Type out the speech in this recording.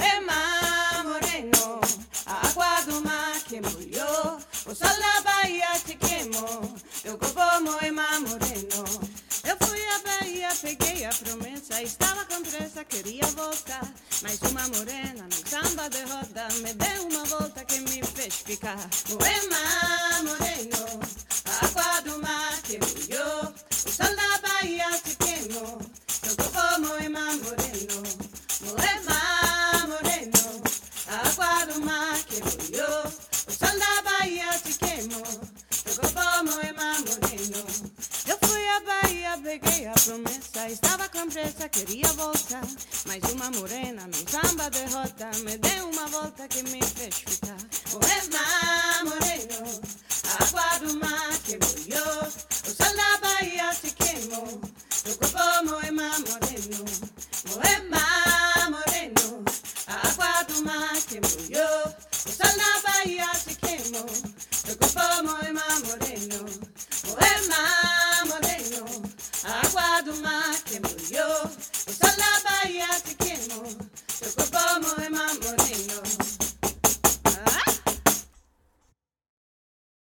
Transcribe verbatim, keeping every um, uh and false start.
Moema moreno, a água do mar que molhou, o sol da Bahia te queimou, teu corpo moema moreno. Eu fui à Bahia, peguei a promessa, estava com pressa, queria voltar, mas uma morena no samba de roda me deu uma volta que me fez ficar. Moema moreno, a água do mar que molhou, o sol da Bahia te queimou, teu corpo moema moreno. Moema moreno, a água do mar que molhou, o sol da Bahia te queimou, teu corpo moema moreno. Eu fui à Bahia, peguei a promessa, estava com pressa, queria voltar, mas uma morena num samba de roda me deu uma volta que me fez ficar. Moema moreno, a água do mar